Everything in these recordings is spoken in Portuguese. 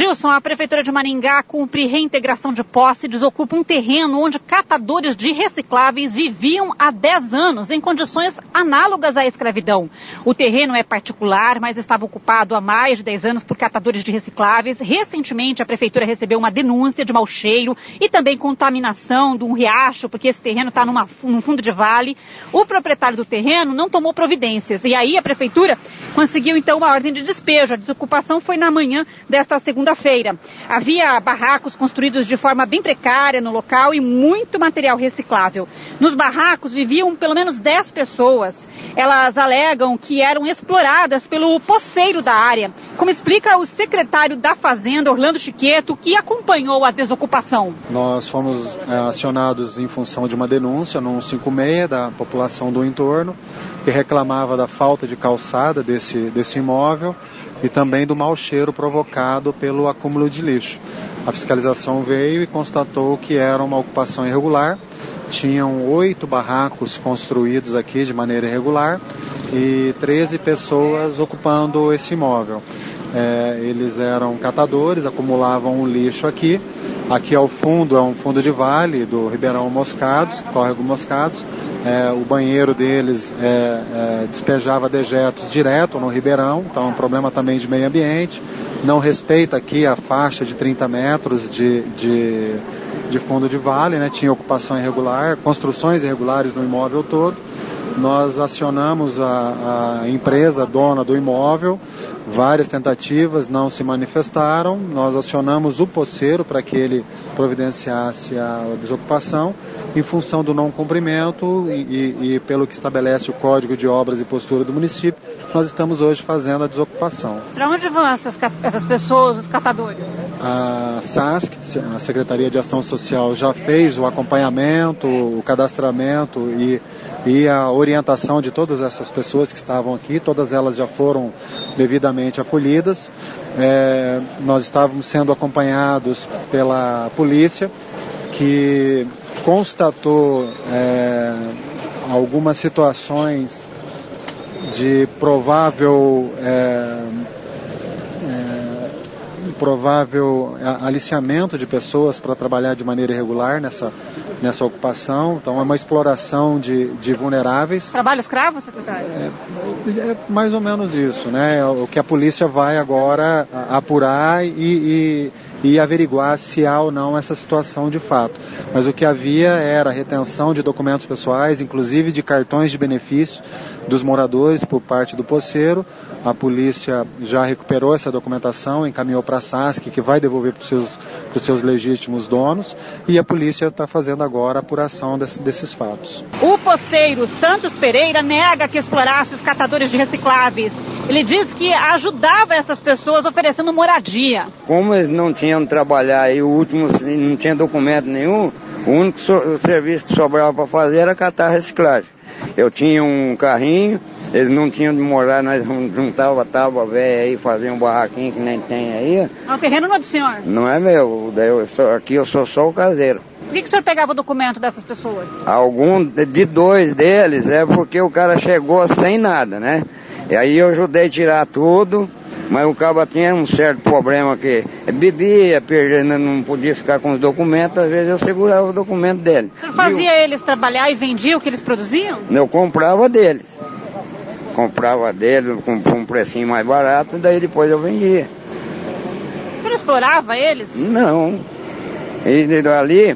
Gilson, a Prefeitura de Maringá cumpre reintegração de posse e desocupa um terreno onde catadores de recicláveis viviam há 10 anos em condições análogas à escravidão. O terreno é particular, mas estava ocupado há mais de 10 anos por catadores de recicláveis. Recentemente, a Prefeitura recebeu uma denúncia de mau cheiro e também contaminação de um riacho, porque esse terreno está num fundo de vale. O proprietário do terreno não tomou providências e aí a Prefeitura conseguiu então uma ordem de despejo. A desocupação foi na manhã desta segunda-feira. Havia barracos construídos de forma bem precária no local e muito material reciclável. Nos barracos viviam pelo menos 10 pessoas. Elas alegam que eram exploradas pelo poceiro da área, como explica o secretário da Fazenda, Orlando Chiqueto, que acompanhou a desocupação. Nós fomos acionados em função de uma denúncia no 156 da população do entorno, que reclamava da falta de calçada desse imóvel e também do mau cheiro provocado pelo acúmulo de lixo. A fiscalização veio e constatou que era uma ocupação irregular. Tinham 8 barracos construídos aqui de maneira irregular e 13 pessoas ocupando esse imóvel. Eles eram catadores, acumulavam o lixo aqui. Aqui ao fundo é um fundo de vale do Ribeirão Moscados, córrego Moscados. O banheiro deles despejava dejetos direto no Ribeirão, então é um problema também de meio ambiente. Não respeita aqui a faixa de 30 metros de fundo de vale, né? Tinha ocupação irregular, construções irregulares no imóvel todo. Nós acionamos a empresa dona do imóvel, várias tentativas não se manifestaram. Nós acionamos o poceiro para que ele providenciasse a desocupação. Em função do não cumprimento e pelo que estabelece o Código de Obras e Postura do município, nós estamos hoje fazendo a desocupação. Para onde vão essas pessoas, os catadores? A SASC, a Secretaria de Ação Social, já fez o acompanhamento, o cadastramento e a orientação de todas essas pessoas que estavam aqui. Todas elas já foram devidamente acolhidas. Nós estávamos sendo acompanhados pela polícia, que constatou algumas situações de provável aliciamento de pessoas para trabalhar de maneira irregular nessa ocupação. Então é uma exploração de vulneráveis. Trabalho escravo, secretário? É mais ou menos isso, né? O que a polícia vai agora apurar e averiguar se há ou não essa situação de fato. Mas o que havia era retenção de documentos pessoais, inclusive de cartões de benefício dos moradores por parte do poceiro. A polícia já recuperou essa documentação, encaminhou para a SASC, que vai devolver para os seus legítimos donos, e a polícia está fazendo agora a apuração desses fatos. O poceiro Santos Pereira nega que explorasse os catadores de recicláveis. Ele diz que ajudava essas pessoas oferecendo moradia. Como eles não tinham trabalhar e o último não tinha documento nenhum, o único serviço que sobrava para fazer era catar reciclagem. Eu tinha um carrinho, eles não tinham de morar, nós juntava tábua velha aí, fazia um barraquinho que nem tem aí. O terreno não é do senhor? Não é meu, aqui eu sou só o caseiro. Por que o senhor pegava o documento dessas pessoas? De 2 deles é porque o cara chegou sem nada, né? E aí eu ajudei a tirar tudo, mas o cara tinha um certo problema que bebia, não podia ficar com os documentos, às vezes eu segurava o documento dele. O senhor fazia eles trabalhar e vendia o que eles produziam? Eu comprava deles. Comprava deles com um precinho mais barato, daí depois eu vendia. O senhor explorava eles? Não. E ali,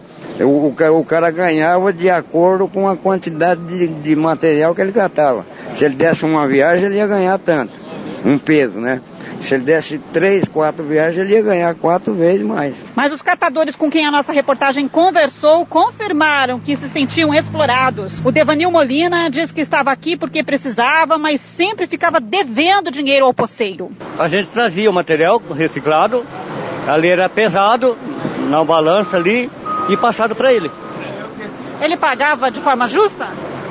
o cara ganhava de acordo com a quantidade de material que ele catava. Se ele desse uma viagem, ele ia ganhar tanto. Um peso, né? Se ele desse 3, 4 viagens, ele ia ganhar 4 vezes mais. Mas os catadores com quem a nossa reportagem conversou confirmaram que se sentiam explorados. O Devanil Molina diz que estava aqui porque precisava, mas sempre ficava devendo dinheiro ao poceiro. A gente trazia o material reciclado, ali era pesado, na balança ali, e passado para ele. Ele pagava de forma justa?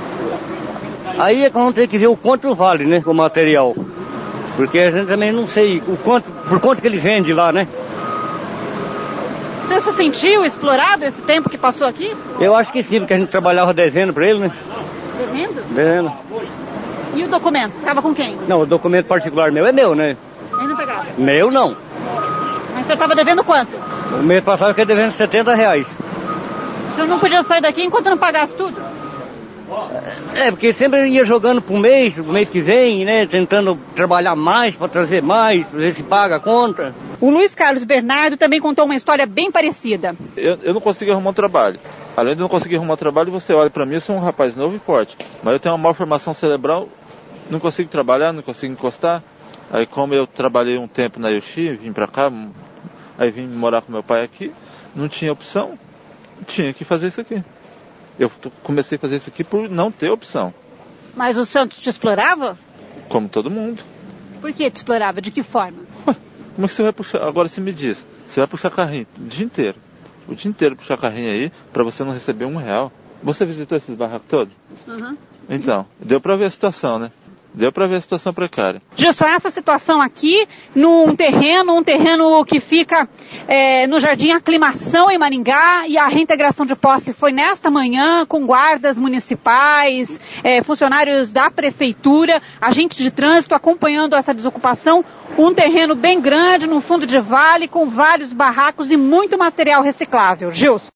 Aí é quando tem que ver o quanto vale, né, o material. Porque a gente também não sei por quanto que ele vende lá, né? O senhor se sentiu explorado esse tempo que passou aqui? Eu acho que sim, porque a gente trabalhava devendo para ele, né? Devendo? Devendo. E o documento? Ficava com quem? Não, o documento particular meu é meu, né? Ele não pegava? Meu não. Mas o senhor estava devendo quanto? O mês passado eu fiquei devendo R$70. O senhor não podia sair daqui enquanto não pagasse tudo? Porque sempre ia jogando pro mês que vem, né? Tentando trabalhar mais para trazer mais, para ver se paga a conta. O Luiz Carlos Bernardo também contou uma história bem parecida. Eu não consegui arrumar um trabalho. Além de não conseguir arrumar um trabalho, você olha para mim, eu sou um rapaz novo e forte. Mas eu tenho uma malformação cerebral, não consigo trabalhar, não consigo encostar. Aí como eu trabalhei um tempo na Yoshi, vim para cá, aí vim morar com meu pai aqui, não tinha opção, tinha que fazer isso aqui. Eu comecei a fazer isso aqui por não ter opção. Mas o Santos te explorava? Como todo mundo. Por que te explorava? De que forma? Como é que você vai puxar? Agora você me diz, você vai puxar carrinho o dia inteiro puxar carrinho aí, para você não receber R$1. Você visitou esses barracos todos? Uhum. Então, deu para ver a situação, né? Deu para ver a situação precária. Gilson, essa situação aqui, num terreno que fica no Jardim Aclimação, em Maringá, e a reintegração de posse foi nesta manhã, com guardas municipais, funcionários da prefeitura, agentes de trânsito acompanhando essa desocupação. Um terreno bem grande, no fundo de vale, com vários barracos e muito material reciclável. Gilson.